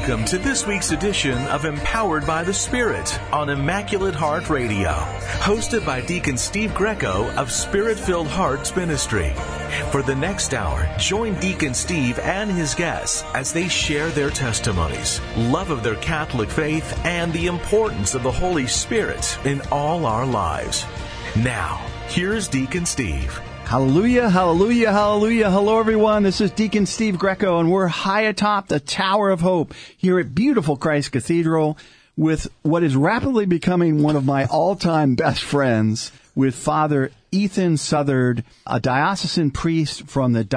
Welcome to this week's edition of Empowered by the Spirit on Immaculate Heart Radio, hosted by Deacon Steve Greco of Spirit-Filled Hearts Ministry. For the next hour, join Deacon Steve and his guests as they share their testimonies, love of their Catholic faith, and the importance of the Holy Spirit in all our lives. Now, here's Deacon Steve. Hallelujah, hallelujah, hallelujah. Hello, everyone. This is Deacon Steve Greco, and we're high atop the Tower of Hope here at beautiful Christ Cathedral with what is rapidly becoming one of my all-time best friends, with Father Ethan Southard, a diocesan priest from the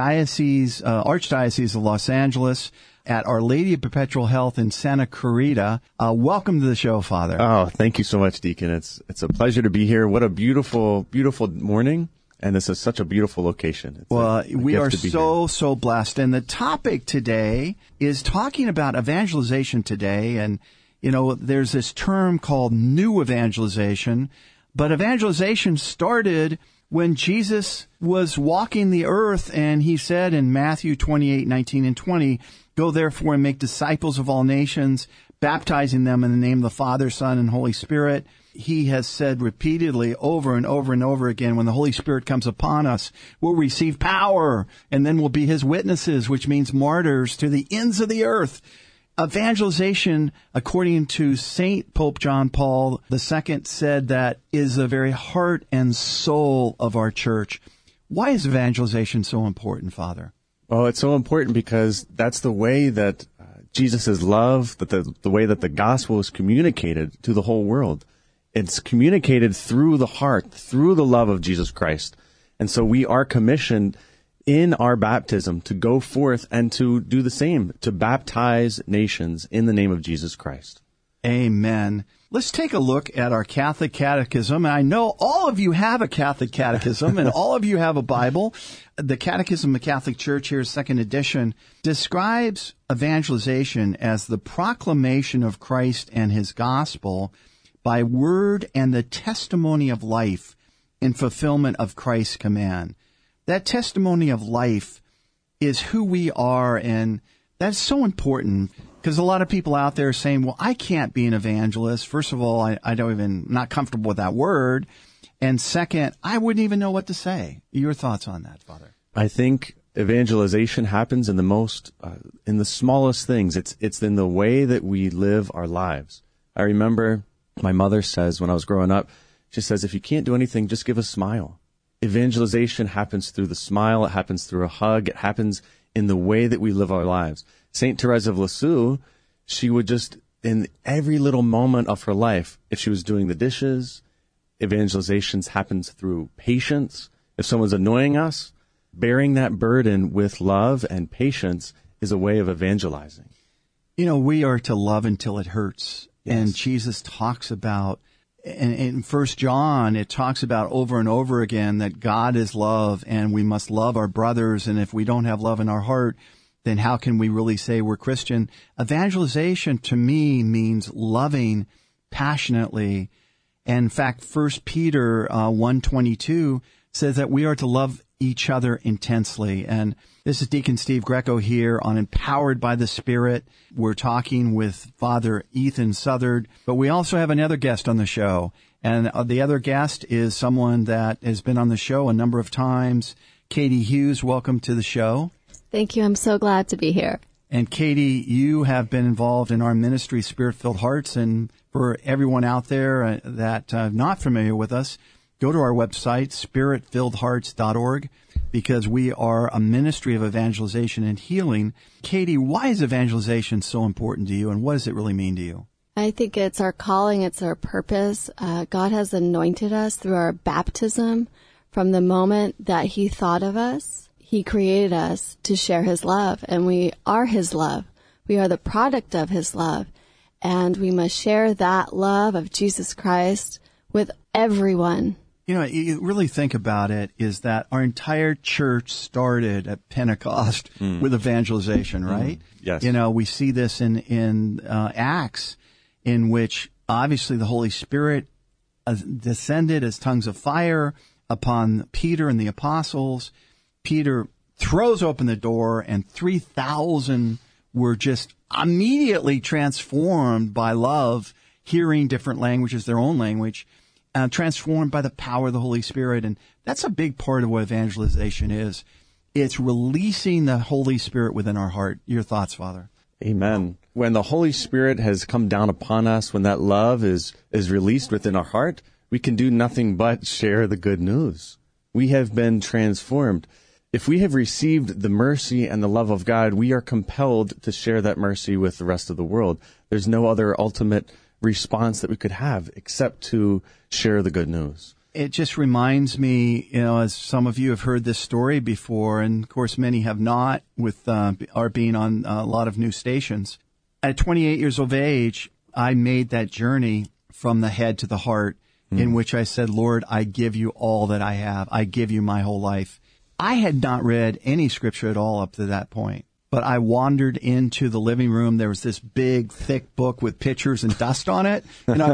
Archdiocese of Los Angeles at Our Lady of Perpetual Health in Santa Clarita. Welcome to the show, Father. Oh, thank you so much, Deacon. It's a pleasure to be here. What a beautiful, beautiful morning. And this is such a beautiful location. We are so blessed. And the topic today is talking about evangelization today. And, you know, there's this term called new evangelization. But evangelization started when Jesus was walking the earth, and he said in Matthew 28:19 and 20, "Go therefore and make disciples of all nations, baptizing them in the name of the Father, Son, and Holy Spirit." He has said repeatedly over and over and over again, when the Holy Spirit comes upon us, we'll receive power, and then we'll be his witnesses, which means martyrs to the ends of the earth. Evangelization, according to Saint Pope John Paul II, said that is the very heart and soul of our church. Why is evangelization so important, Father? Well, it's so important because that's the way that Jesus' love, that the way that the gospel is communicated to the whole world. It's communicated through the heart, through the love of Jesus Christ. And so we are commissioned in our baptism to go forth and to do the same, to baptize nations in the name of Jesus Christ. Amen. Let's take a look at our Catholic Catechism. And I know all of you have a Catholic Catechism and all of you have a Bible. The Catechism of the Catholic Church, here, second edition, describes evangelization as the proclamation of Christ and his gospel by word and the testimony of life in fulfillment of Christ's command. That testimony of life is who we are, and that's so important because a lot of people out there are saying, well, I can't be an evangelist. First of all, I'm not comfortable with that word. And second, I wouldn't even know what to say. Your thoughts on that, Father? I think evangelization happens in in the smallest things. It's in the way that we live our lives. I remember my mother says when I was growing up, she says, if you can't do anything, just give a smile. Evangelization happens through the smile. It happens through a hug. It happens in the way that we live our lives. Saint Therese of Lisieux, she would just, in every little moment of her life, if she was doing the dishes, evangelizations happens through patience. If someone's annoying us, bearing that burden with love and patience is a way of evangelizing. You know, we are to love until it hurts. Yes. And Jesus talks about, and in 1 John, it talks about over and over again that God is love and we must love our brothers. And if we don't have love in our heart, then how can we really say we're Christian? Evangelization to me means loving passionately. And in fact, 1 Peter 1:22 says that we are to love each other intensely. And this is Deacon Steve Greco here on Empowered by the Spirit. We're talking with Father Ethan Southard, but we also have another guest on the show. And the other guest is someone that has been on the show a number of times. Katie Hughes, welcome to the show. Thank you. I'm so glad to be here. And Katie, you have been involved in our ministry, Spirit-Filled Hearts. And for everyone out there that not familiar with us, go to our website, spiritfilledhearts.org, because we are a ministry of evangelization and healing. Katie, why is evangelization so important to you, and what does it really mean to you? I think it's our calling, it's our purpose. God has anointed us through our baptism. From the moment that he thought of us, he created us to share his love, and we are his love. We are the product of his love, and we must share that love of Jesus Christ with everyone. You know, you really think about it, is that our entire church started at Pentecost with evangelization, right? Yes. You know, we see this in Acts, in which obviously the Holy Spirit descended as tongues of fire upon Peter and the apostles. Peter throws open the door, and 3,000 were just immediately transformed by love, hearing different languages, their own language, transformed by the power of the Holy Spirit. And that's a big part of what evangelization is. It's releasing the Holy Spirit within our heart. Your thoughts, Father? Amen. When the Holy Spirit has come down upon us, when that love is released within our heart, we can do nothing but share the good news. We have been transformed. If we have received the mercy and the love of God, we are compelled to share that mercy with the rest of the world. There's no other ultimate response that we could have except to share the good news. It just reminds me, as some of you have heard this story before, and of course many have not with our being on a lot of new stations. At 28 years of age, I made that journey from the head to the heart, in which I said, Lord, I give you all that I have. I give you my whole life. I had not read any scripture at all up to that point, but I wandered into the living room. There was this big, thick book with pictures and dust on it,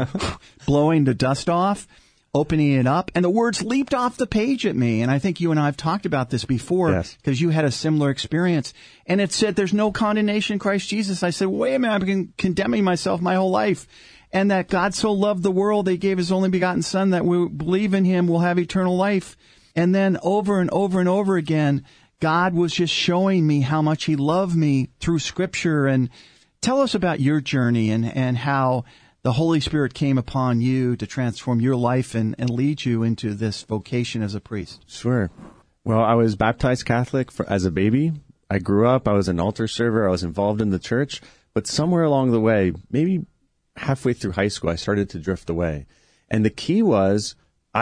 blowing the dust off, opening it up, and the words leaped off the page at me. And I think you and I have talked about this before, because you had a similar experience. And it said, there's no condemnation in Christ Jesus. I said, wait a minute, I've been condemning myself my whole life. And that God so loved the world, they gave his only begotten Son, that we believe in him will have eternal life. And then over and over and over again, God was just showing me how much he loved me through Scripture. And tell us about your journey and how the Holy Spirit came upon you to transform your life and lead you into this vocation as a priest. Sure. Well, I was baptized Catholic as a baby. I grew up. I was an altar server. I was involved in the church. But somewhere along the way, maybe halfway through high school, I started to drift away. And the key was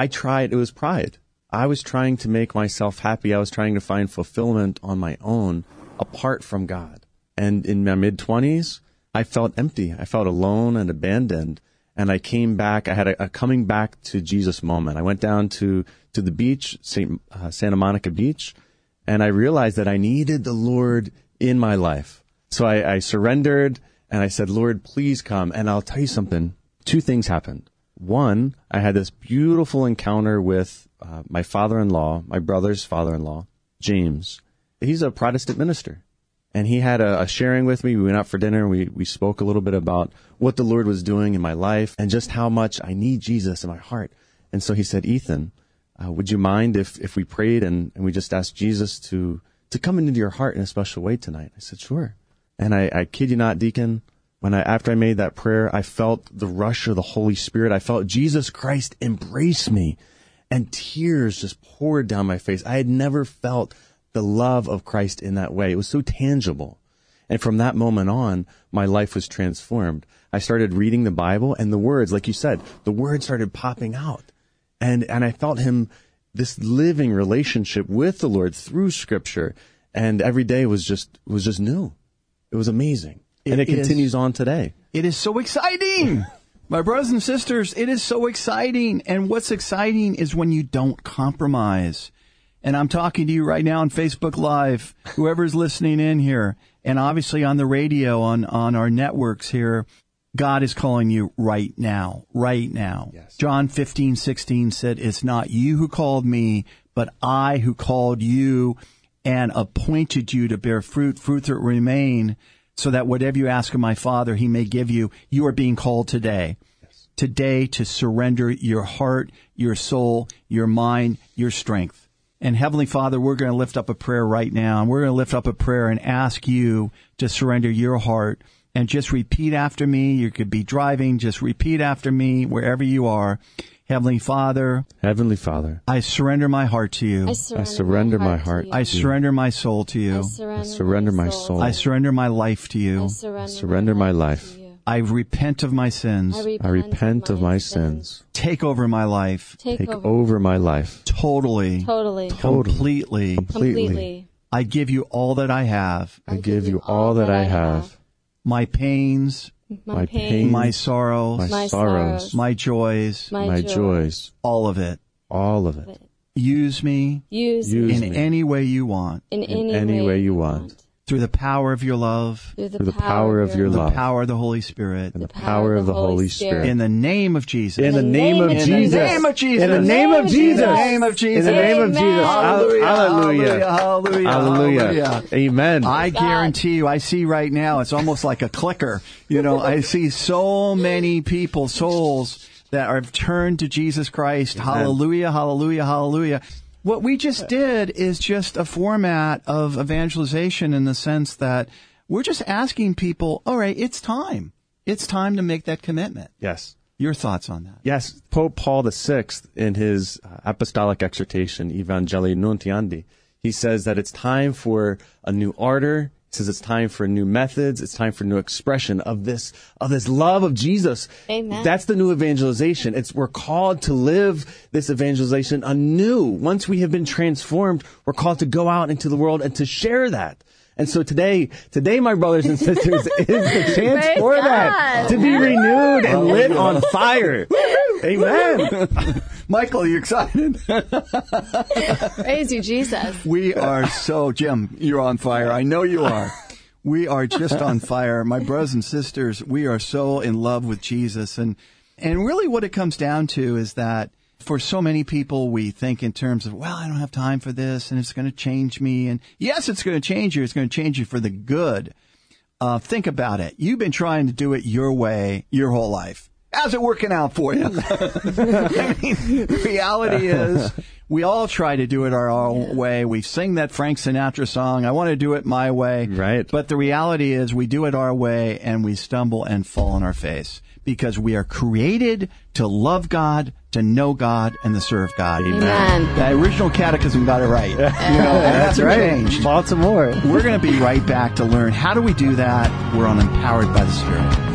it was pride. I was trying to make myself happy. I was trying to find fulfillment on my own apart from God. And in my mid-20s, I felt empty. I felt alone and abandoned. And I came back. I had a coming back to Jesus moment. I went down to the beach, Santa Monica Beach, and I realized that I needed the Lord in my life. So I surrendered, and I said, Lord, please come. And I'll tell you something. Two things happened. One, I had this beautiful encounter with my father-in-law, my brother's father-in-law, James. He's a Protestant minister. And he had a sharing with me. We went out for dinner. We spoke a little bit about what the Lord was doing in my life and just how much I need Jesus in my heart. And so he said, Ethan, would you mind if we prayed and we just asked Jesus to come into your heart in a special way tonight? I said, sure. And I kid you not, Deacon, after I made that prayer, I felt the rush of the Holy Spirit. I felt Jesus Christ embrace me, and tears just poured down my face. I had never felt the love of Christ in that way. It was so tangible. And from that moment on, my life was transformed. I started reading the Bible, and the words, like you said, the words started popping out. And I felt this living relationship with the Lord through Scripture. And every day was just new. It was amazing. And it continues on today. It is so exciting. My brothers and sisters, it is so exciting. And what's exciting is when you don't compromise. And I'm talking to you right now on Facebook Live, whoever's listening in here, and obviously on the radio, on our networks here. God is calling you right now, right now. Yes. John 15:16 said, it's not you who called me, but I who called you and appointed you to bear fruit that remain, so that whatever you ask of my Father, he may give you. You are being called today. Yes. Today to surrender your heart, your soul, your mind, your strength. And Heavenly Father, we're going to lift up a prayer right now. And we're going to lift up a prayer and ask you to surrender your heart. And just repeat after me. You could be driving. Just repeat after me wherever you are. Heavenly Father. Heavenly Father. I surrender my heart to you. I surrender my heart. I surrender my soul to you. I surrender my soul. I surrender my life to you. I surrender my life. I repent of my sins. I repent of my sins. Take over my life. Take over my life. Totally. Completely. I give you all that I have. I give you all that I have. My pains. My pain. My sorrows. My sorrows. My joys. My joys. All of it. All of it. Use me. Use in me. any way you want. In any way you want. through the power of your love, through the power of your the love, power of the Holy Spirit, and the power of the Holy Spirit. in the name of Jesus. In the name of Jesus. In the name of Jesus. In the name of Jesus. In the name of Jesus. In the name of Jesus. Hallelujah. Hallelujah. Hallelujah. Hallelujah. Hallelujah. Amen. I guarantee you, I see right now, it's almost like a clicker. You know, I see so many people, souls, that have turned to Jesus Christ. Amen. Hallelujah, hallelujah, hallelujah. What we just did is just a format of evangelization in the sense that we're just asking people, all right, it's time. It's time to make that commitment. Yes. Your thoughts on that? Yes. Pope Paul VI, in his apostolic exhortation, Evangelii Nuntiandi, he says that it's time for a new ardor. He says it's time for new methods. It's time for new expression of this love of Jesus. Amen. That's the new evangelization. We're called to live this evangelization anew. Once we have been transformed, we're called to go out into the world and to share that. And so today, my brothers and sisters, is the chance Praise for God. that, to be renewed and lit on fire. Amen. Michael, are you excited? Praise you, Jesus. We are so, Jim, you're on fire. I know you are. We are just on fire. My brothers and sisters, we are so in love with Jesus. And really what it comes down to is that for so many people, we think in terms of, well, I don't have time for this and it's going to change me. And yes, it's going to change you. It's going to change you for the good. Think about it. You've been trying to do it your way your whole life. How's it working out for you? I mean, the reality is we all try to do it our own way. We sing that Frank Sinatra song, I want to do it my way. Right. But the reality is we do it our way and we stumble and fall on our face because we are created to love God, to know God, and to serve God. Amen. The original catechism got it right. You know, That's hasn't right. changed. Baltimore. We're going to be right back to learn how do we do that. We're on Empowered by the Spirit.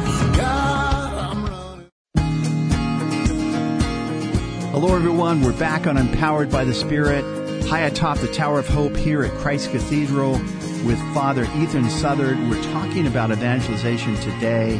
Hello, everyone. We're back on Empowered by the Spirit, high atop the Tower of Hope here at Christ Cathedral with Father Ethan Southard. We're talking about evangelization today,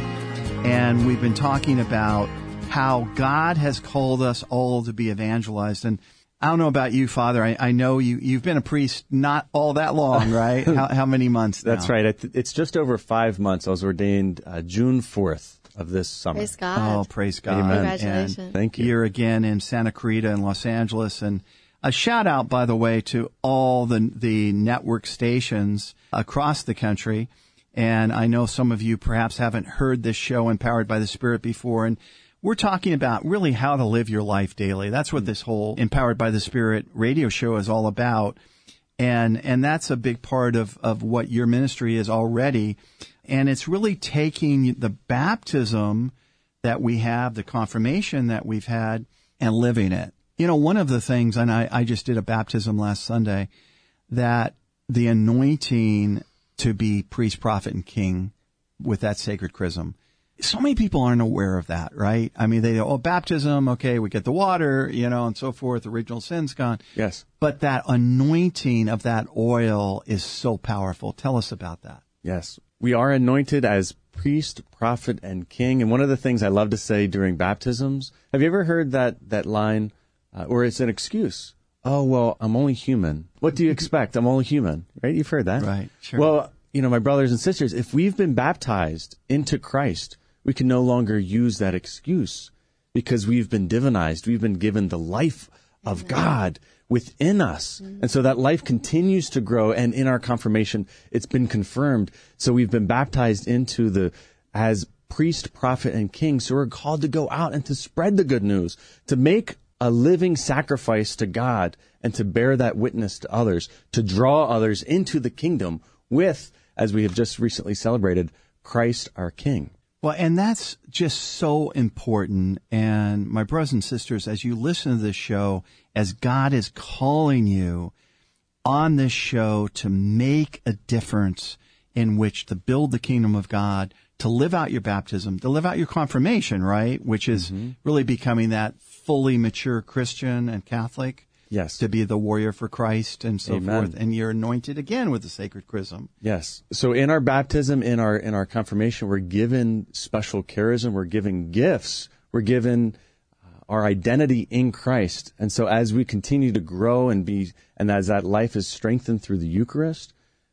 and we've been talking about how God has called us all to be evangelized. And I don't know about you, Father. I know you've been a priest not all that long, right? How many months now? That's right. It's just over 5 months. I was ordained June 4th of this summer. Praise God. Oh, praise God. Amen. Congratulations. And Thank you. Here again in Santa Clarita in Los Angeles. And a shout out, by the way, to all the network stations across the country. And I know some of you perhaps haven't heard this show, Empowered by the Spirit, before. And we're talking about really how to live your life daily. That's what this whole Empowered by the Spirit radio show is all about. And that's a big part of what your ministry is already. And it's really taking the baptism that we have, the confirmation that we've had, and living it. You know, one of the things, and I just did a baptism last Sunday, that the anointing to be priest, prophet, and king with that sacred chrism. So many people aren't aware of that, right? I mean, they go, baptism, okay, we get the water, you know, and so forth, original sin's gone. Yes. But that anointing of that oil is so powerful. Tell us about that. Yes. We are anointed as priest, prophet, and king. And one of the things I love to say during baptisms, have you ever heard that line, or it's an excuse? Oh, well, I'm only human. What do you expect? I'm only human, right? You've heard that. Right, sure. Well, you know, my brothers and sisters, if we've been baptized into Christ, we can no longer use that excuse because we've been divinized. We've been given the life of God within us. And so that life continues to grow. And in our confirmation, it's been confirmed. So we've been baptized into as priest, prophet, and king. So we're called to go out and to spread the good news, to make a living sacrifice to God and to bear that witness to others, to draw others into the kingdom with, as we have just recently celebrated, Christ our King. Well, and that's just so important. And my brothers and sisters, as you listen to this show, as God is calling you on this show to make a difference in which to build the kingdom of God, to live out your baptism, to live out your confirmation, right? Which is really becoming that fully mature Christian and Catholic. Yes. To be the warrior for Christ and so Amen. forth. And you're anointed again with the sacred chrism. Yes. So in our baptism, in our confirmation, we're given special charism. We're given gifts. We're given our identity in Christ. And so as we continue to grow and as that life is strengthened through the Eucharist,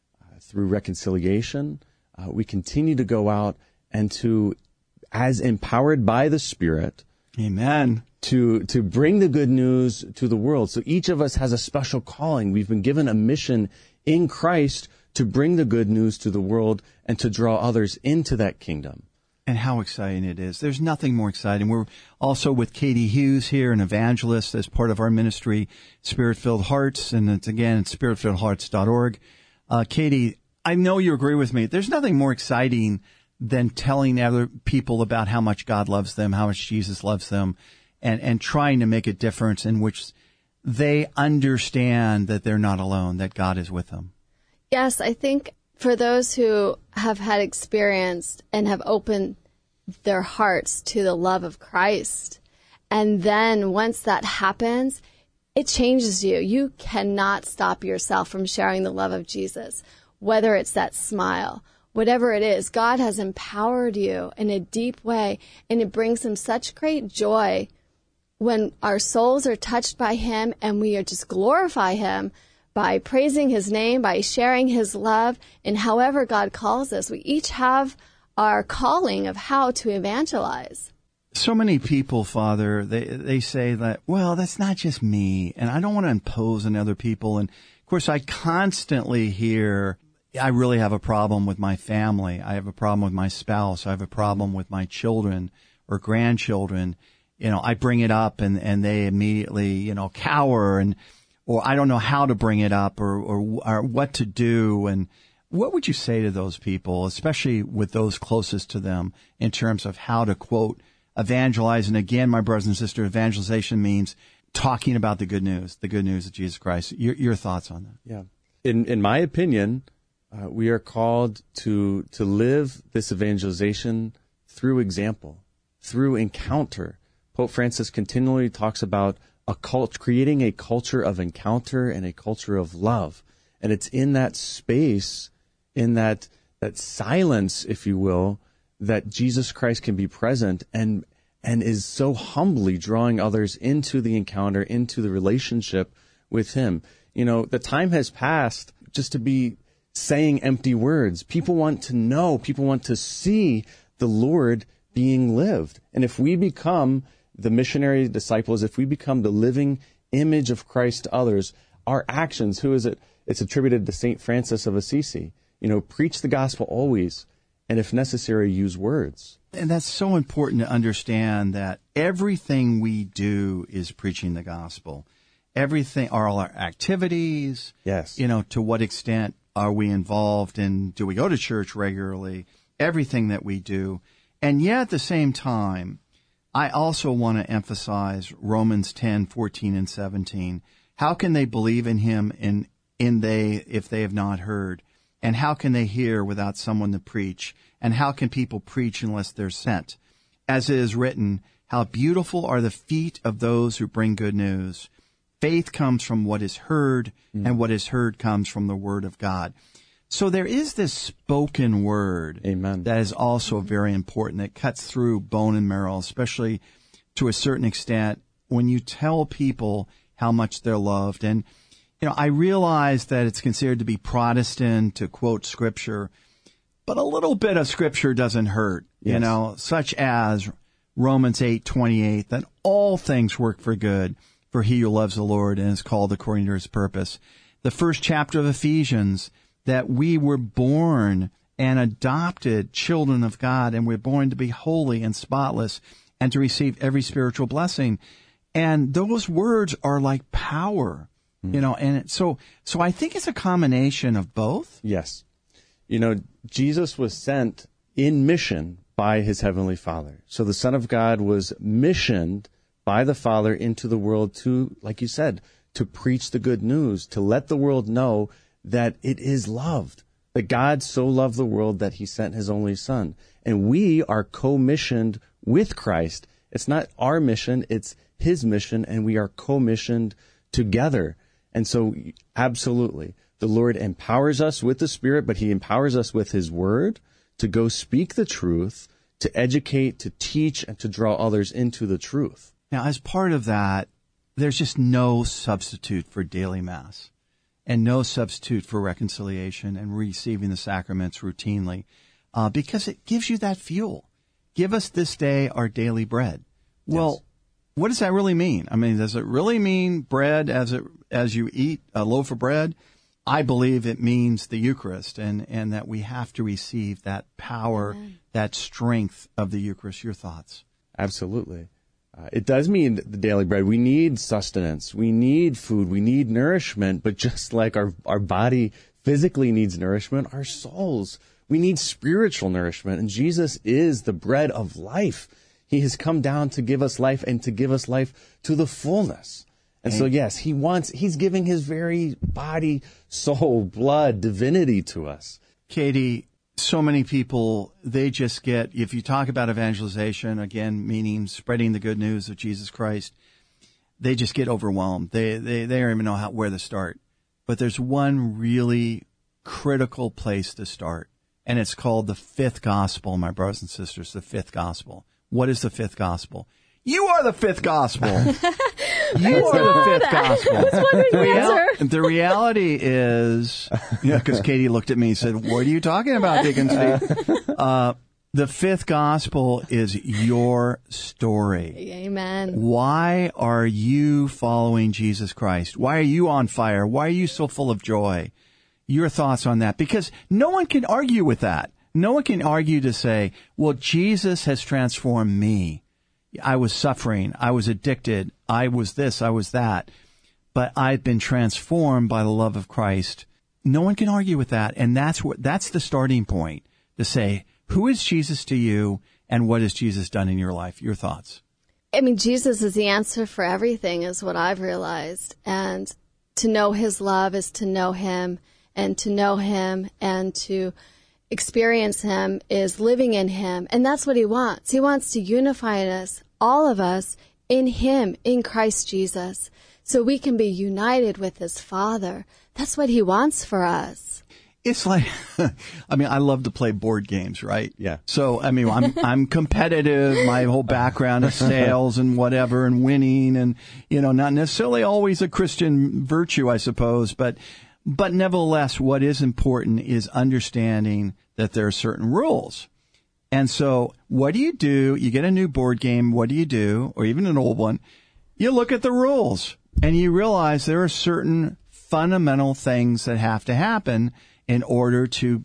through reconciliation. We continue to go out and to, as empowered by the Spirit, Amen, to bring the good news to the world. So each of us has a special calling. We've been given a mission in Christ to bring the good news to the world and to draw others into that kingdom. And how exciting it is. There's nothing more exciting. We're also with Katie Hughes here, an evangelist as part of our ministry, Spirit-Filled Hearts, and it's again, it's spiritfilledhearts.org. Katie, I know you agree with me. There's nothing more exciting than telling other people about how much God loves them, how much Jesus loves them, and trying to make a difference in which they understand that they're not alone, that God is with them. Yes, I think for those who have had experienced and have opened their hearts to the love of Christ, and then once that happens, it changes you. You cannot stop yourself from sharing the love of Jesus, whether it's that smile, whatever it is. God has empowered you in a deep way, and it brings him such great joy when our souls are touched by him and we are just glorify him by praising his name, by sharing his love, and however God calls us. We each have our calling of how to evangelize. So many people, Father, they say that, well, that's not just me, and I don't want to impose on other people. And, of course, I constantly hear, I really have a problem with my family. I have a problem with my spouse. I have a problem with my children or grandchildren. I bring it up, and they immediately, cower, or I don't know how to bring it up or what to do. And what would you say to those people, especially with those closest to them, in terms of how to, quote, evangelize? And again, my brothers and sisters, evangelization means talking about the good news of Jesus Christ. Your thoughts on that? Yeah. In my opinion, we are called to live this evangelization through example, through encounter. Pope Francis continually talks about creating a culture of encounter and a culture of love. And it's in that space, in that silence, if you will, that Jesus Christ can be present and is so humbly drawing others into the encounter, into the relationship with him. The time has passed just to be saying empty words. People want to know, people want to see the Lord being lived. And if we become the missionary disciples, if we become the living image of Christ to others, our actions, who is it? It's attributed to St. Francis of Assisi. Preach the gospel always, and if necessary, use words. And that's so important to understand that everything we do is preaching the gospel. Everything, all our activities, yes. To what extent are we involved in, do we go to church regularly? Everything that we do. And yet at the same time, I also want to emphasize Romans 10:14 and 17. How can they believe in him if they have not heard? And how can they hear without someone to preach? And how can people preach unless they're sent? As it is written, how beautiful are the feet of those who bring good news. Faith comes from what is heard, and what is heard comes from the word of God. So there is this spoken word. Amen. That is also very important, that cuts through bone and marrow, especially to a certain extent when you tell people how much they're loved. And, I realize that it's considered to be Protestant to quote Scripture, but a little bit of Scripture doesn't hurt, yes. Such as Romans 8:28, that all things work for good for he who loves the Lord and is called according to his purpose. The first chapter of Ephesians, that we were born and adopted children of God, and we're born to be holy and spotless and to receive every spiritual blessing. And those words are like power, and so I think it's a combination of both. Yes. Jesus was sent in mission by his heavenly Father. So the Son of God was missioned by the Father into the world to, like you said, to preach the good news, to let the world know that it is loved, that God so loved the world that he sent his only Son. And we are co-missioned with Christ. It's not our mission, it's his mission, and we are co-missioned together. And so, absolutely, the Lord empowers us with the Spirit, but he empowers us with his word to go speak the truth, to educate, to teach, and to draw others into the truth. Now, as part of that, there's just no substitute for daily Mass. and no substitute for reconciliation and receiving the sacraments routinely, because it gives you that fuel. Give us this day our daily bread. Well, Yes. what does that really mean? I mean, does it really mean bread as you eat a loaf of bread? I believe it means the Eucharist, and that we have to receive that power, that strength of the Eucharist. Your thoughts? Absolutely. It does mean the daily bread. We need sustenance. We need food. We need nourishment. But just like our body physically needs nourishment, our souls, we need spiritual nourishment. And Jesus is the bread of life. He has come down to give us life and to give us life to the fullness. And so, yes, he's giving his very body, soul, blood, divinity to us. Katie, so many people, they just get, if you talk about evangelization, again, meaning spreading the good news of Jesus Christ, they just get overwhelmed. They don't even know where to start. But there's one really critical place to start, and it's called the fifth gospel, my brothers and sisters, the fifth gospel. What is the fifth gospel? You are the fifth gospel. You are the fifth gospel. I was wondering the answer. The reality is, because Katie looked at me and said, what are you talking about, Deacon Steve? The fifth gospel is your story. Amen. Why are you following Jesus Christ? Why are you on fire? Why are you so full of joy? Your thoughts on that? Because no one can argue with that. No one can argue to say, well, Jesus has transformed me. I was suffering. I was addicted. I was this. I was that. But I've been transformed by the love of Christ. No one can argue with that. And that's the starting point to say, who is Jesus to you and what has Jesus done in your life? Your thoughts. I mean, Jesus is the answer for everything is what I've realized. And to know his love is to know him, and to know him and to experience him is living in him. And that's what he wants. He wants to unify us, all of us, in him, in Christ Jesus, so we can be united with his Father. That's what he wants for us. It's like, I mean, I love to play board games, right? Yeah. So, I mean, I'm competitive. My whole background is sales and whatever and winning and, not necessarily always a Christian virtue, I suppose, but nevertheless, what is important is understanding that there are certain rules. And so what do? You get a new board game. What do you do? Or even an old one. You look at the rules and you realize there are certain fundamental things that have to happen in order to,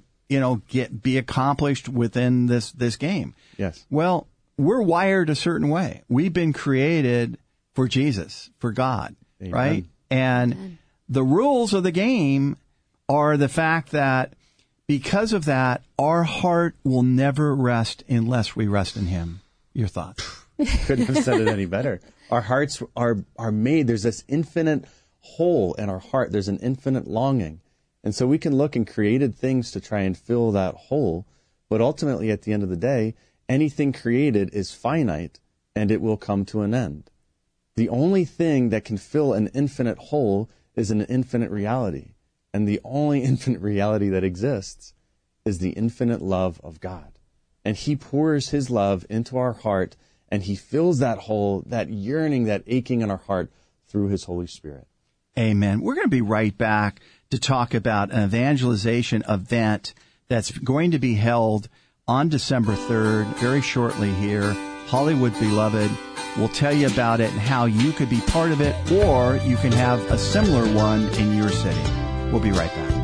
be accomplished within this game. Yes. Well, we're wired a certain way. We've been created for Jesus, for God, Amen. Right? And the rules of the game are the fact that because of that, our heart will never rest unless we rest in him. Your thoughts? Couldn't have said it any better. Our hearts are made. There's this infinite hole in our heart. There's an infinite longing. And so we can look in created things to try and fill that hole. But ultimately, at the end of the day, anything created is finite and it will come to an end. The only thing that can fill an infinite hole is an infinite reality. And the only infinite reality that exists is the infinite love of God. And he pours his love into our heart, and he fills that hole, that yearning, that aching in our heart through his Holy Spirit. Amen. We're going to be right back to talk about an evangelization event that's going to be held on December 3rd, very shortly here, Hollywood Beloved. We'll tell you about it and how you could be part of it, or you can have a similar one in your city. We'll be right back.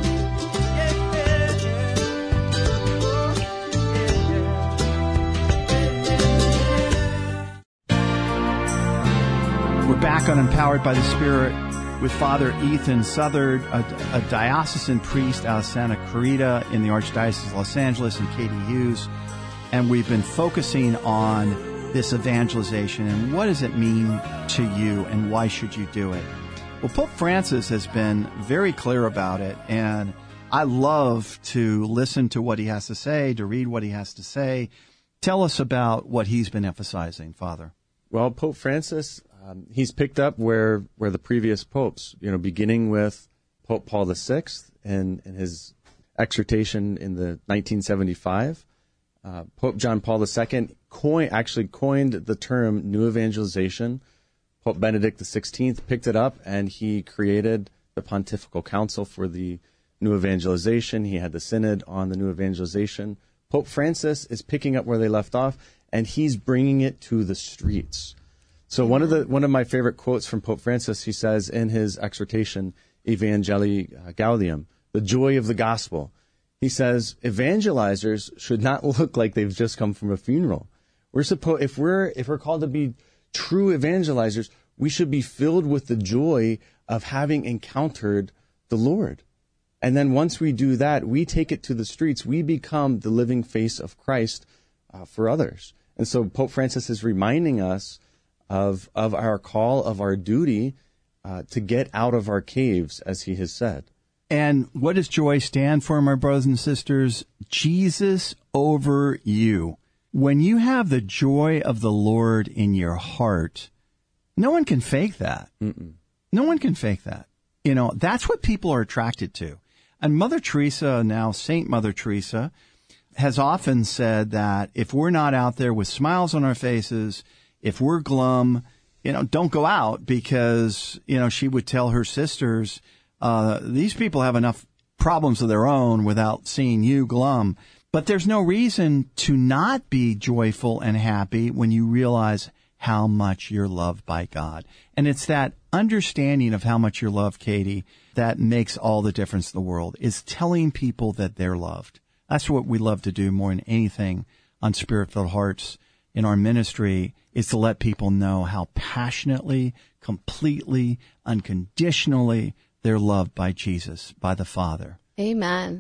We're back on Empowered by the Spirit with Father Ethan Southard, a diocesan priest out of Santa Clarita in the Archdiocese of Los Angeles, and Katie Hughes. And we've been focusing on this evangelization and what does it mean to you and why should you do it? Well, Pope Francis has been very clear about it, and I love to listen to what he has to say, to read what he has to say. Tell us about what he's been emphasizing, Father. Well, Pope Francis, he's picked up where the previous popes, beginning with Pope Paul VI and his exhortation in the 1975. Pope John Paul II coined the term new evangelization. Pope Benedict XVI picked it up, and he created the Pontifical Council for the New Evangelization. He had the Synod on the New Evangelization. Pope Francis is picking up where they left off, and he's bringing it to the streets. So one of my favorite quotes from Pope Francis, he says in his exhortation, Evangelii Gaudium, the joy of the gospel. He says, evangelizers should not look like they've just come from a funeral. If we're called to be true evangelizers, we should be filled with the joy of having encountered the Lord. And then once we do that, we take it to the streets. We become the living face of Christ for others. And so Pope Francis is reminding us of our call, of our duty to get out of our caves, as he has said. And what does joy stand for, my brothers and sisters? Jesus over you. When you have the joy of the Lord in your heart, no one can fake that. Mm-mm. No one can fake that. You know, that's what people are attracted to. And Mother Teresa, now Saint Mother Teresa, has often said that if we're not out there with smiles on our faces, if we're glum, don't go out, because, she would tell her sisters, these people have enough problems of their own without seeing you glum. But there's no reason to not be joyful and happy when you realize how much you're loved by God. And it's that understanding of how much you're loved, Katie, that makes all the difference in the world, is telling people that they're loved. That's what we love to do more than anything on Spirit-Filled Hearts in our ministry, is to let people know how passionately, completely, unconditionally they're loved by Jesus, by the Father. Amen.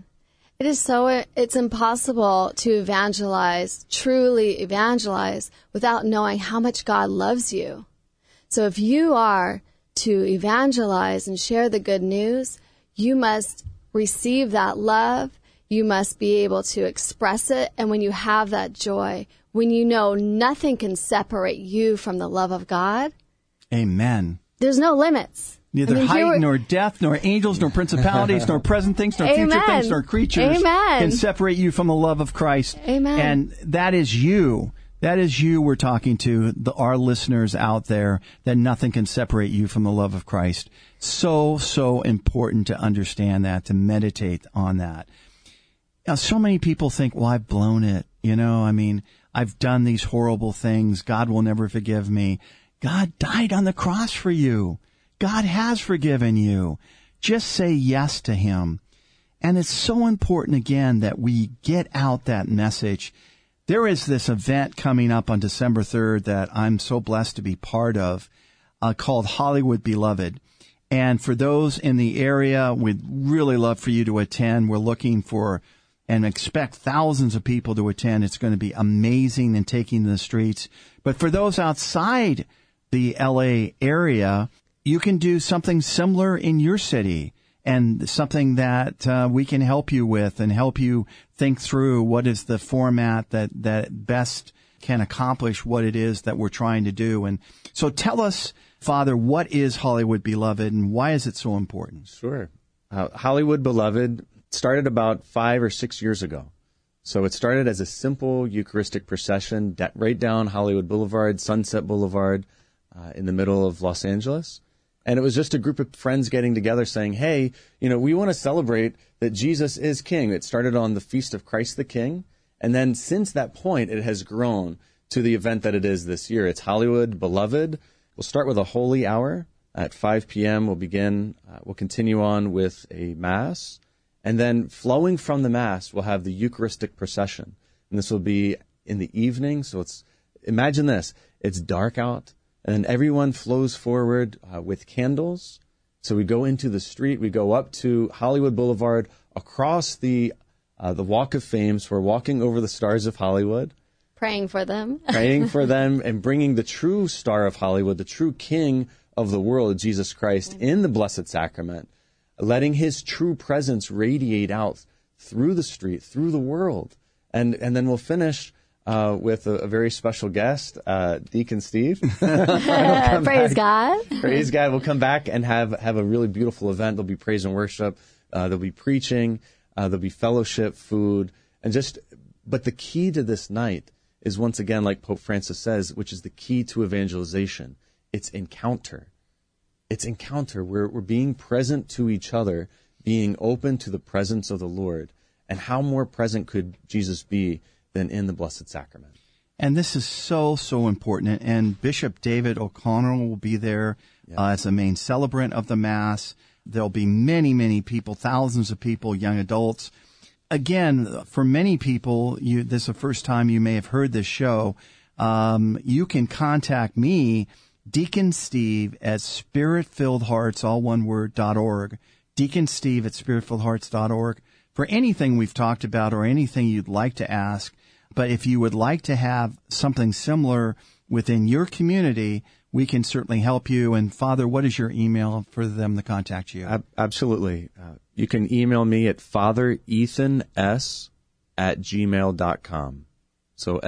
It's impossible to evangelize, truly evangelize, without knowing how much God loves you. So if you are to evangelize and share the good news, you must receive that love. You must be able to express it. And when you have that joy, when you know nothing can separate you from the love of God. Amen. There's no limits. Neither height, nor depth, nor angels, nor principalities, nor present things, nor future things, nor creatures can separate you from the love of Christ. Amen. And that is you. That is you we're talking to, our listeners out there, that nothing can separate you from the love of Christ. So, so important to understand that, to meditate on that. Now, so many people think, well, I've blown it. I've done these horrible things. God will never forgive me. God died on the cross for you. God has forgiven you. Just say yes to him. And it's so important, again, that we get out that message. There is this event coming up on December 3rd that I'm so blessed to be part of, called Hollywood Beloved. And for those in the area, we'd really love for you to attend. We're looking for and expect thousands of people to attend. It's going to be amazing and taking the streets. But for those outside the LA area, you can do something similar in your city, and something that we can help you with and help you think through what is the format that best can accomplish what it is that we're trying to do. And so tell us, Father, what is Hollywood Beloved and why is it so important? Sure. Hollywood Beloved started about 5 or 6 years ago. So it started as a simple Eucharistic procession right down Hollywood Boulevard, Sunset Boulevard, in the middle of Los Angeles. And it was just a group of friends getting together saying, hey, we want to celebrate that Jesus is King. It started on the Feast of Christ the King. And then since that point, it has grown to the event that it is this year. It's Hollywood Beloved. We'll start with a holy hour at 5 p.m. We'll continue on with a Mass. And then flowing from the Mass, we'll have the Eucharistic procession. And this will be in the evening. So imagine this. It's dark out. And everyone flows forward with candles. So we go into the street. We go up to Hollywood Boulevard, across the Walk of Fame. So we're walking over the stars of Hollywood. Praying for them. Praying for them and bringing the true star of Hollywood, the true King of the world, Jesus Christ, in the Blessed Sacrament, letting his true presence radiate out through the street, through the world. And then we'll finish with a very special guest, Deacon Steve. Praise God. Praise God. We'll come back and have a really beautiful event. There'll be praise and worship. There'll be preaching. There'll be fellowship, food, but the key to this night is, once again, like Pope Francis says, which is the key to evangelization. It's encounter. it's encounter. We're being present to each other, being open to the presence of the Lord. And how more present could Jesus be than in the Blessed Sacrament? And this is so, so important. And Bishop David O'Connell will be there as the main celebrant of the Mass. There'll be many, many people, thousands of people, young adults. Again, for many people, this is the first time you may have heard this show. You can contact me, Deacon Steve, at spiritfilledhearts, all one word, .org. Deacon Steve at spiritfilledhearts.org for anything we've talked about or anything you'd like to ask. But if you would like to have something similar within your community, we can certainly help you. And Father, what is your email for them to contact you? Absolutely. You can email me at fatherethan@gmail.com. So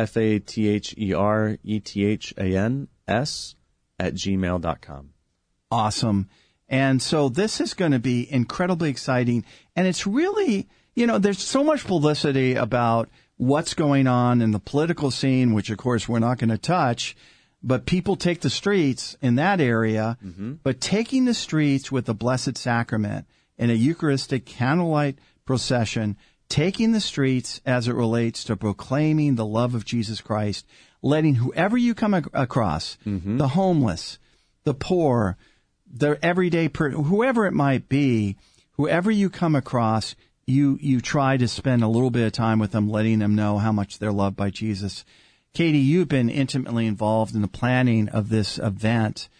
FATHERETHANS@gmail.com. Awesome. And so this is going to be incredibly exciting. And it's really, there's so much publicity about what's going on in the political scene, which of course we're not going to touch. But people take the streets in that area, but taking the streets with the Blessed Sacrament in a Eucharistic candlelight procession, taking the streets as it relates to proclaiming the love of Jesus Christ, letting whoever you come across, the homeless, the poor, the everyday person, whoever it might be, whoever you come across, you try to spend a little bit of time with them, letting them know how much they're loved by Jesus. Katie, you've been intimately involved in the planning of this event.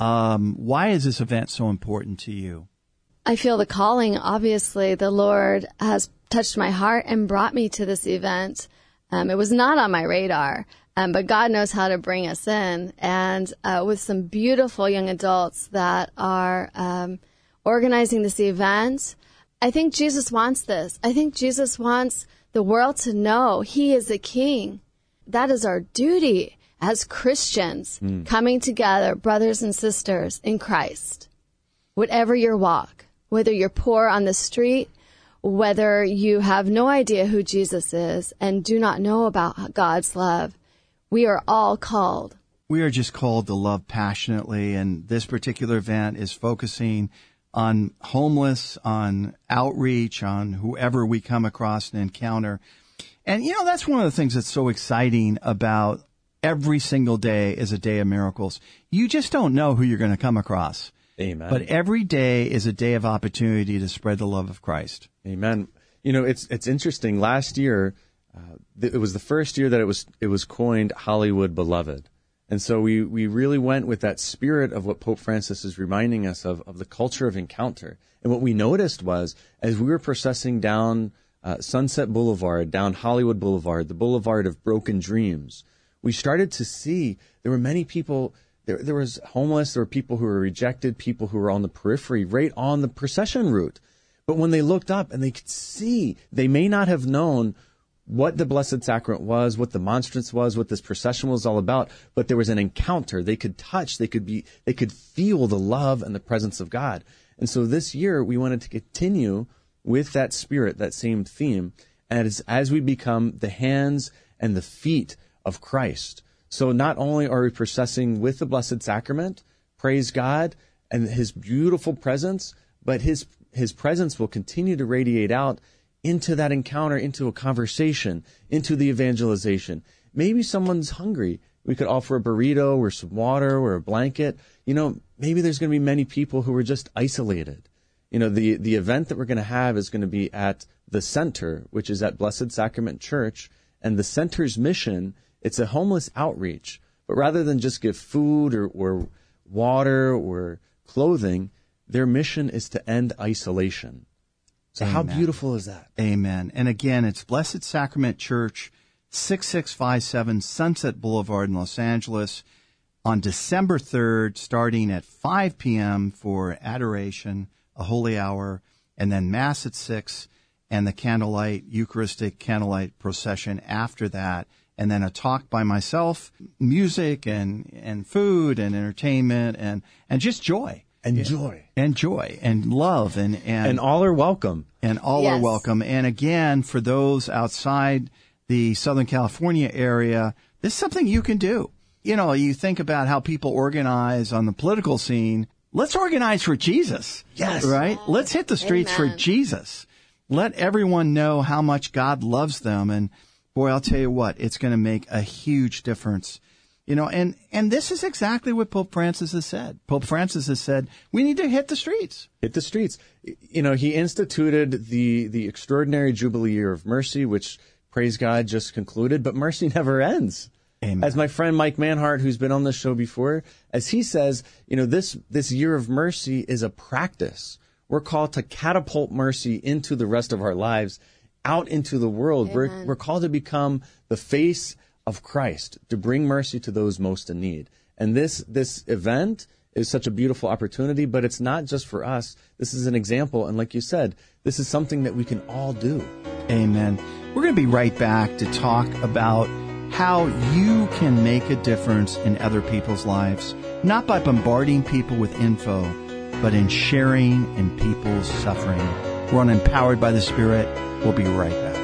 Why is this event so important to you? I feel the calling. Obviously, the Lord has touched my heart and brought me to this event. It was not on my radar, but God knows how to bring us in. And with some beautiful young adults that are organizing this event, I think Jesus wants this. I think Jesus wants the world to know He is the King. That is our duty as Christians, coming together, brothers and sisters in Christ. Whatever your walk, whether you're poor on the street, whether you have no idea who Jesus is and do not know about God's love, we are all called. We are just called to love passionately, and this particular event is focusing on homeless, on outreach, on whoever we come across and encounter. And, that's one of the things that's so exciting about every single day is a day of miracles. You just don't know who you're going to come across. Amen. But every day is a day of opportunity to spread the love of Christ. Amen. It's interesting. Last year, it was the first year that it was coined Hollywood Beloved. And so we really went with that spirit of what Pope Francis is reminding us of the culture of encounter. And what we noticed was, as we were processing down Sunset Boulevard, down Hollywood Boulevard, the Boulevard of Broken Dreams, we started to see there were many people. There was homeless, there were people who were rejected, people who were on the periphery, right on the procession route. But when they looked up and they could see, they may not have known what the Blessed Sacrament was, what the monstrance was, what this procession was all about, but there was an encounter. They could touch, they could feel the love and the presence of God. And so this year we wanted to continue with that spirit, that same theme, as we become the hands and the feet of Christ. So not only are we processing with the Blessed Sacrament, praise God, and His beautiful presence, but His presence will continue to radiate out into that encounter, into a conversation, into the evangelization. Maybe someone's hungry. We could offer a burrito or some water or a blanket. Maybe there's going to be many people who are just isolated. The event that we're going to have is going to be at the center, which is at Blessed Sacrament Church. And the center's mission, it's a homeless outreach. But rather than just give food or water or clothing, their mission is to end isolation. So Amen. How beautiful is that? Amen. And again, it's Blessed Sacrament Church, 6657 Sunset Boulevard in Los Angeles, on December 3rd, starting at 5 p.m. for adoration, a holy hour, and then Mass at 6, and the Eucharistic candlelight procession after that, and then a talk by myself, music and food and entertainment and just joy. And joy. And joy and love and all are welcome. And all Yes. are welcome. And again, for those outside the Southern California area, this is something you can do. You think about how people organize on the political scene. let's organize for Jesus. Yes. Right? Let's hit the streets for Jesus. Let everyone know how much God loves them. And boy, I'll tell you what, it's going to make a huge difference. You know, and this is exactly what Pope Francis has said. Pope Francis has said, we need to hit the streets. Hit the streets. You know, he instituted the extraordinary Jubilee Year of Mercy, which, praise God, just concluded, but mercy never ends. Amen. As my friend Mike Manhart, who's been on this show before, as he says, you know, this year of mercy is a practice. We're called to catapult mercy into the rest of our lives, out into the world. We're called to become the face of Christ, to bring mercy to those most in need. And this event is such a beautiful opportunity, but it's not just for us. This is an example, and like you said, this is something that we can all do. Amen. We're going to be right back to talk about how you can make a difference in other people's lives, not by bombarding people with info, but in sharing in people's suffering. We're on Empowered by the Spirit. We'll be right back.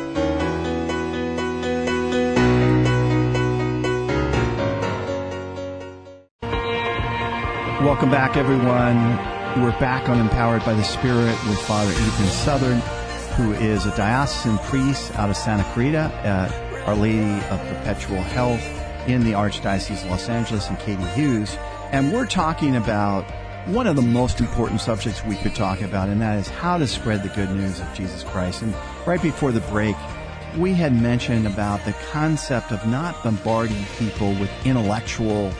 Welcome back, everyone. We're back on Empowered by the Spirit with Father Ethan Southern, who is a diocesan priest out of Santa Clarita, Our Lady of Perpetual Health in the Archdiocese of Los Angeles, and Katie Hughes. And we're talking about one of the most important subjects we could talk about, and that is how to spread the good news of Jesus Christ. And right before the break, we had mentioned about the concept of not bombarding people with intellectual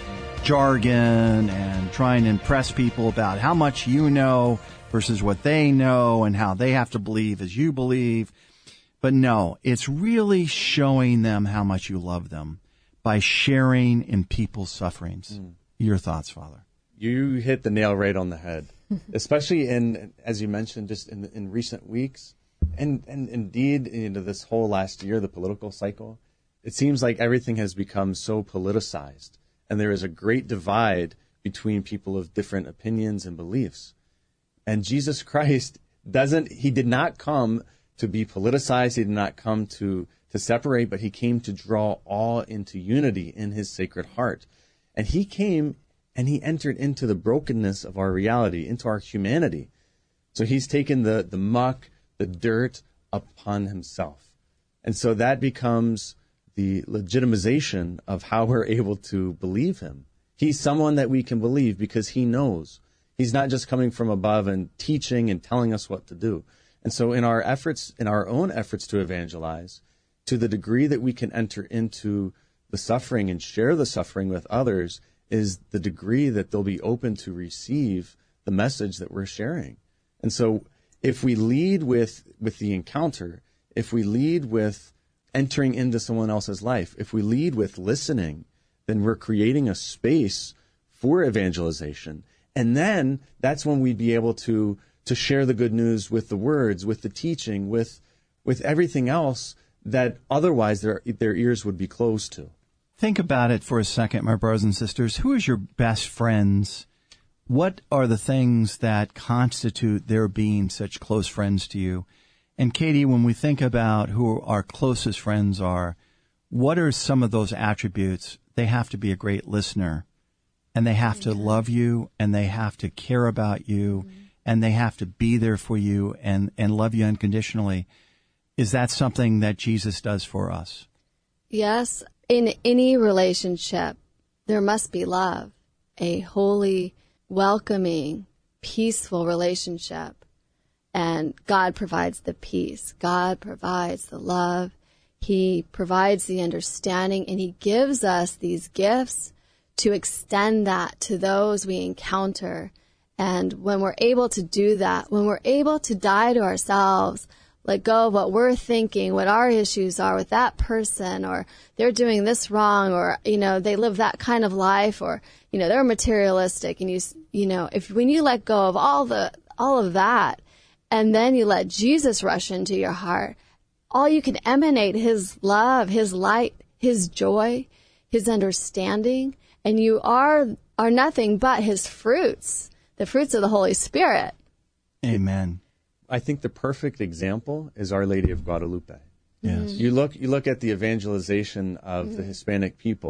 jargon and trying to impress people about how much you know versus what they know and how they have to believe as you believe. But no, it's really showing them how much you love them by sharing in people's sufferings. Your thoughts, Father? You hit the nail right on the head, especially in, as you mentioned, just in recent weeks, and indeed into this whole last year, the political cycle. It seems like everything has become so politicized. And there is a great divide between people of different opinions and beliefs. And Jesus Christ he did not come to be politicized. He did not come to separate, but he came to draw all into unity in his Sacred Heart. And he came and he entered into the brokenness of our reality, into our humanity. So he's taken the muck, the dirt upon himself. And so that becomes the legitimization of how we're able to believe him. He's someone that we can believe because he knows. He's not just coming from above and teaching and telling us what to do. And so in our own efforts to evangelize, to the degree that we can enter into the suffering and share the suffering with others, is the degree that they'll be open to receive the message that we're sharing. And so if we lead with the encounter, if we lead with entering into someone else's life, if we lead with listening, then we're creating a space for evangelization. And then that's when we'd be able to share the good news with the words, with the teaching, with everything else that otherwise their ears would be closed to. Think about it for a second, my brothers and sisters. Who is your best friends? What are the things that constitute their being such close friends to you? And Katie, when we think about who our closest friends are, what are some of those attributes? They have to be a great listener, and they have to love you, and they have to care about you, and they have to be there for you and love you unconditionally. Is that something that Jesus does for us? Yes. In any relationship, there must be love, a holy, welcoming, peaceful relationship. And God provides the peace. God provides the love. He provides the understanding, and he gives us these gifts to extend that to those we encounter. And when we're able to do that, when we're able to die to ourselves, let go of what we're thinking, what our issues are with that person, or they're doing this wrong, or, they live that kind of life, or, they're materialistic. And when you let go of all of that, and then you let Jesus rush into your heart, all you can emanate his love, his light, his joy, his understanding, and you are nothing but his fruits, the fruits of the Holy Spirit. Amen. I think the perfect example is Our Lady of Guadalupe. Yes. You look at the evangelization of the Hispanic people,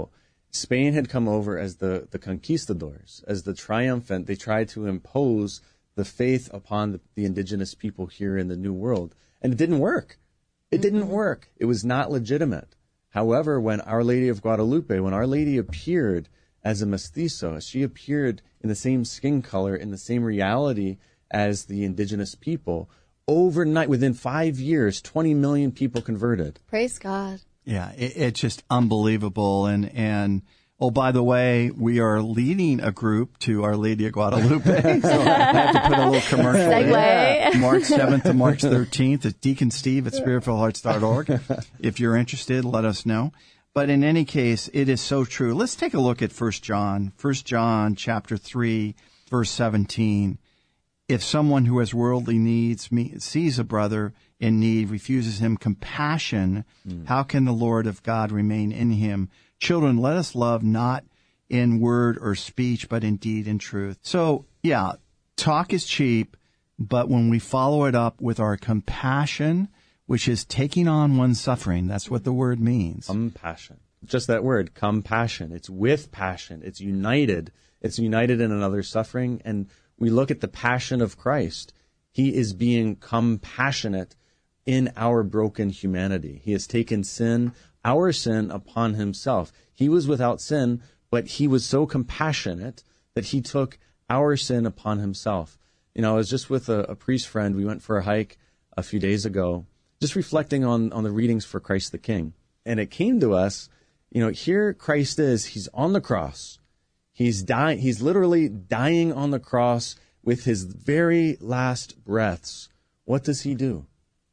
Spain had come over as the conquistadors, as the triumphant. They tried to impose the faith upon the indigenous people here in the New World. And it didn't work. It didn't work. It was not legitimate. However, when Our Lady of Guadalupe, when Our Lady appeared as a mestizo, she appeared in the same skin color, in the same reality as the indigenous people, overnight, within 5 years, 20 million people converted. Praise God. Yeah, it's just unbelievable. And oh, by the way, we are leading a group to Our Lady of Guadalupe. So I have to put a little commercial Segue. in. March 7th to March 13th at Deacon Steve at spiritfulhearts.org. If you're interested, let us know. But in any case, it is so true. Let's take a look at 1 John. 1 John chapter 3, verse 17. If someone who has worldly needs sees a brother in need, refuses him compassion, how can the Lord of God remain in him? Children, let us love not in word or speech, but in deed and truth. So, yeah, talk is cheap, but when we follow it up with our compassion, which is taking on one's suffering, that's what the word means. Compassion. Just that word, compassion. It's with passion. It's united. It's united in another's suffering. And we look at the passion of Christ. He is being compassionate in our broken humanity. He has taken sin, our sin, upon himself. He was without sin, but he was so compassionate that he took our sin upon himself. You know, I was just with a priest friend. We went for a hike a few days ago, just reflecting on the readings for Christ the King. And it came to us, you know, here Christ is, he's on the cross. He's dying. He's literally dying on the cross with his very last breaths. What does he do?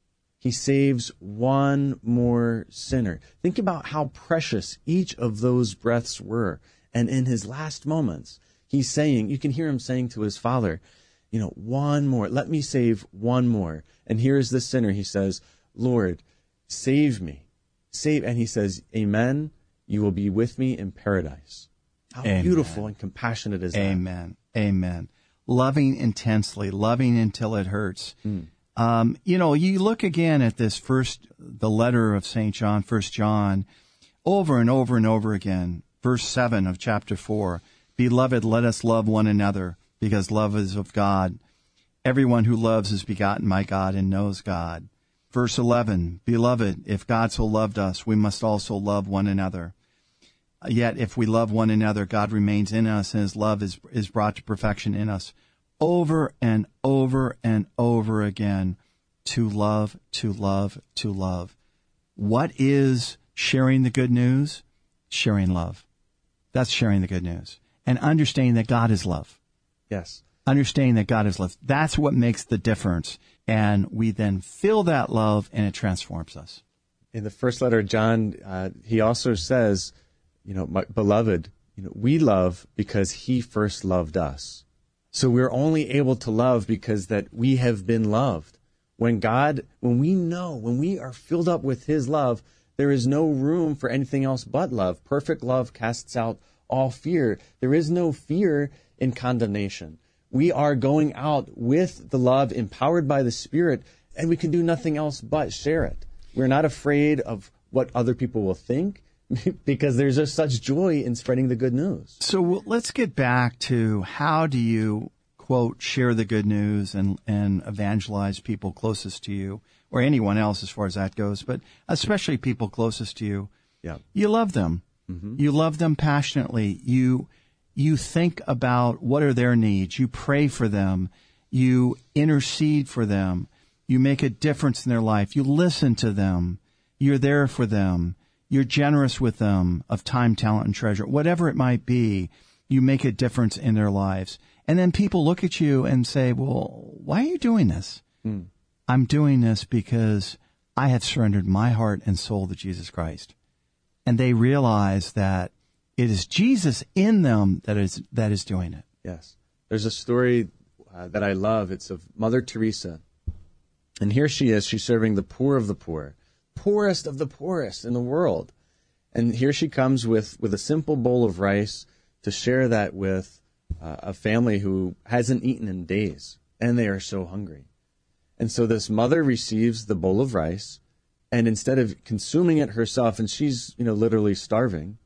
He saves one more sinner. Think about how precious each of those breaths were. And in his last moments, he's saying, you can hear him saying to his Father, you know, one more, let me save one more. And here's the sinner. He says, Lord, save me. Save. And he says, Amen. You will be with me in paradise. How Amen. Beautiful and compassionate is that? Amen. Amen. Loving intensely, loving until it hurts. You know, you look again at this the letter of St. John, 1 John, over and over and over again. Verse 7 of chapter 4, Beloved, let us love one another, because love is of God. Everyone who loves is begotten by God and knows God. Verse 11, Beloved, if God so loved us, we must also love one another. Yet if we love one another, God remains in us, and his love is brought to perfection in us. Over and over and over again, to love, to love, to love. What is sharing the good news? Sharing love. That's sharing the good news. And understanding that God is love. Yes. Understanding that God is love. That's what makes the difference. And we then feel that love, and it transforms us. In the first letter of John, he also says, you know, my beloved, you know, we love because he first loved us. So we're only able to love because that we have been loved. When we are filled up with his love, there is no room for anything else but love. Perfect love casts out all fear. There is no fear in condemnation. We are going out with the love empowered by the Spirit, and we can do nothing else but share it. We're not afraid of what other people will think, because there's just such joy in spreading the good news. So let's get back to how do you, quote, share the good news and evangelize people closest to you, or anyone else as far as that goes, but especially people closest to you. Yeah. You love them. Mm-hmm. You love them passionately. You think about what are their needs. You pray for them. You intercede for them. You make a difference in their life. You listen to them. You're there for them. You're generous with them of time, talent, and treasure. Whatever it might be, you make a difference in their lives. And then people look at you and say, well, why are you doing this? I'm doing this because I have surrendered my heart and soul to Jesus Christ. And they realize that it is Jesus in them that is doing it. Yes. There's a story that I love. It's of Mother Teresa. And here she is. She's serving the poor of the poor. Poorest of the poorest in the world. And here she comes with a simple bowl of rice to share that with a family who hasn't eaten in days, and they are so hungry. And so this mother receives the bowl of rice, and instead of consuming it herself, and she's, literally starving,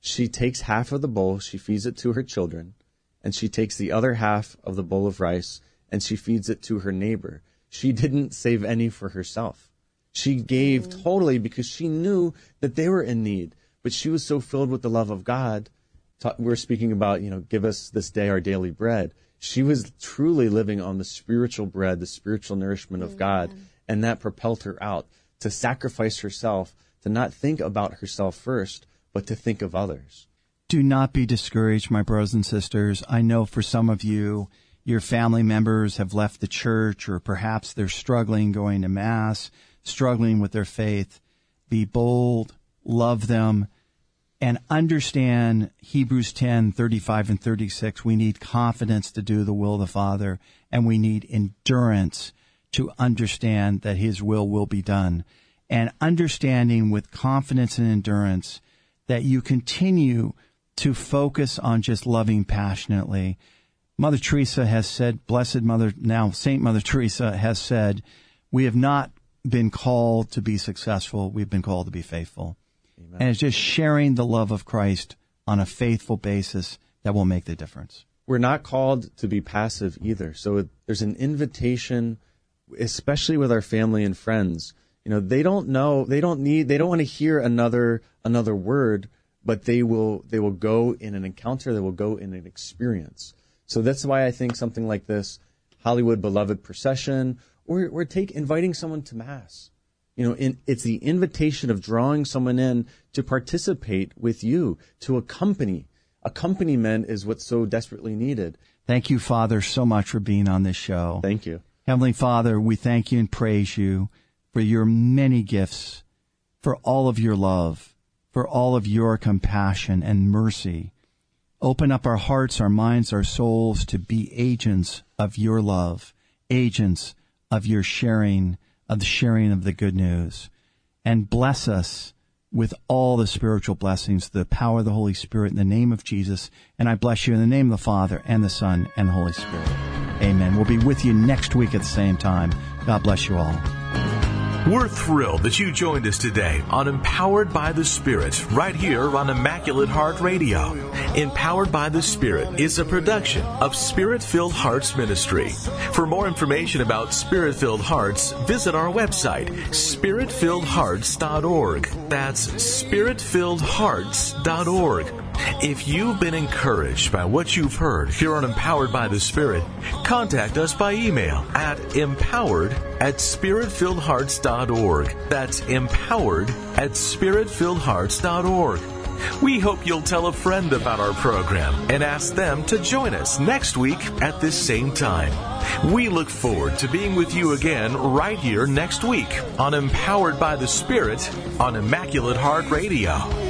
she takes half of the bowl, she feeds it to her children, and she takes the other half of the bowl of rice and she feeds it to her neighbor. She didn't save any for herself. She gave totally because she knew that they were in need, but she was so filled with the love of God. We're speaking about, give us this day our daily bread. She was truly living on the spiritual bread, the spiritual nourishment of God, and that propelled her out to sacrifice herself, to not think about herself first, but to think of others. Do not be discouraged, my brothers and sisters. I know for some of you, your family members have left the church, or perhaps they're struggling going to Mass, struggling with their faith. Be bold, love them, and understand Hebrews 10:35 and 36. We need confidence to do the will of the Father, and we need endurance to understand that His will be done. And understanding with confidence and endurance that you continue to focus on just loving passionately. Mother Teresa has said, Blessed Mother, now Saint Mother Teresa has said, we have not been called to be successful, we've been called to be faithful. Amen. And it's just sharing the love of Christ on a faithful basis that will make the difference. We're not called to be passive either. So there's an invitation, especially with our family and friends. They don't know, they don't want to hear another word, but they will go in an encounter, they will go in an experience. So that's why I think something like this, Hollywood Beloved Procession, or inviting someone to Mass. It's the invitation of drawing someone in to participate with you, to accompany. Accompaniment is what's so desperately needed. Thank you, Father, so much for being on this show. Thank you. Heavenly Father, we thank you and praise you for your many gifts, for all of your love, for all of your compassion and mercy. Open up our hearts, our minds, our souls to be agents of your love, agents of your sharing, of the sharing of the good news. And bless us with all the spiritual blessings, the power of the Holy Spirit, in the name of Jesus. And I bless you in the name of the Father, and the Son, and the Holy Spirit. Amen. We'll be with you next week at the same time. God bless you all. We're thrilled that you joined us today on Empowered by the Spirit, right here on Immaculate Heart Radio. Empowered by the Spirit is a production of Spirit-Filled Hearts Ministry. For more information about Spirit-Filled Hearts, visit our website, spiritfilledhearts.org. That's spiritfilledhearts.org. If you've been encouraged by what you've heard here on Empowered by the Spirit, contact us by email at empowered@spiritfilledhearts.org. That's empowered@spiritfilledhearts.org. We hope you'll tell a friend about our program and ask them to join us next week at this same time. We look forward to being with you again right here next week on Empowered by the Spirit on Immaculate Heart Radio.